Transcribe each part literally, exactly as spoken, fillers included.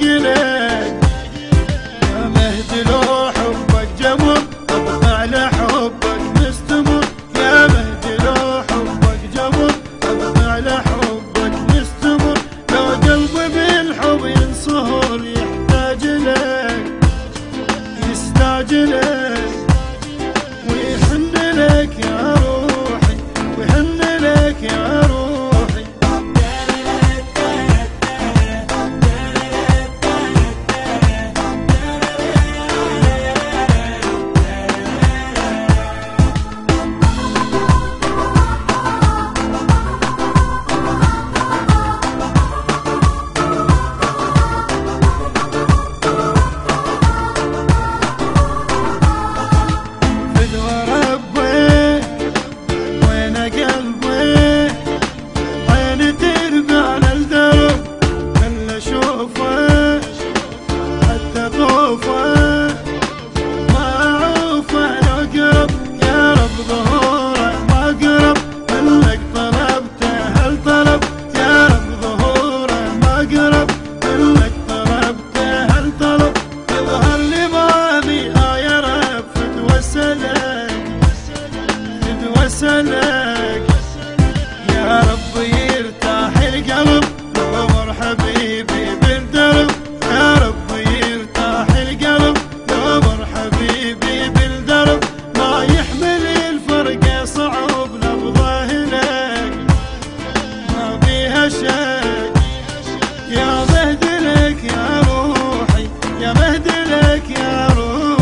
لك يا مهدي، لو حبك جمر ابقى على حبك مستمر. يا مهدي لو حبك جمر ابقى على حبك مستمر. لو قلبي بالحب ينصهر يحتاج لك يستعجلك ويحن لك يا روحي ويحن لك يا روحي. وسلك يا رب يرتاح القلب لو مر حبيبي بالدرب. يا رب يرتاح القلب لو مر حبيبي بالدرب. ما يحمل الفرق صعب نبضه لك ما بيها شك. يا مهدي لك يا روحي يا مهدي لك يا روحي.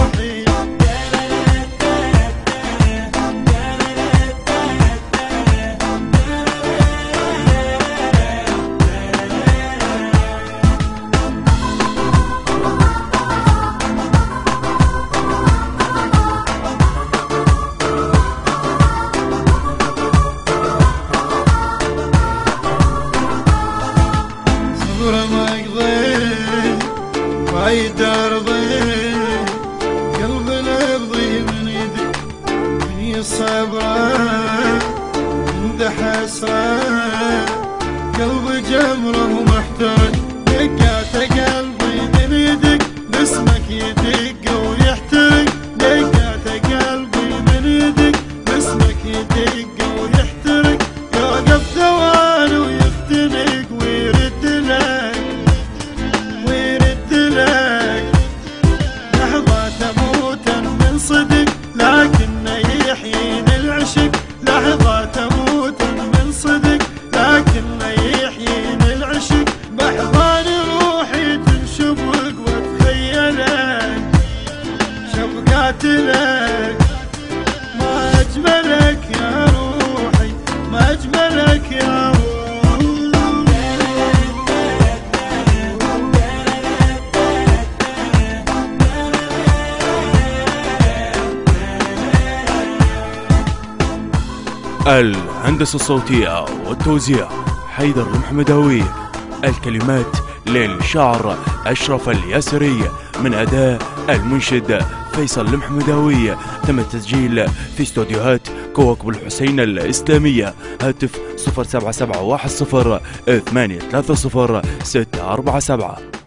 وايد ارضي قلبنا يبضي من يدك في الصبره عند حسره. قلبي جمره ومحترق دقات قلبي من يدك باسمك يدق ويحترق. دقات قلبي من يدك باسمك يدق ويحترق. يوقف ثواني ويختنق ويرد لك ويرد لك. لحظة تموت من صدق لكنه يحيين العشق. لحظة تموت من صدق لكنه يحيين العشق. بأحضان روحي تنشبك واتخيلك شبكات لك. ما أجملك يا روحي ما أجملك يا روحي. الهندسة الصوتية والتوزيع حيدر المحمداوي. الكلمات للشاعر أشرف الياسري من أداء المنشد فيصل المحمداوي. تم التسجيل في استوديوهات كوكب الحسين الإسلامية. هاتف صفر سبعة سبعة واحد صفر ثمانية ثلاثة صفر ستة أربعة سبعة.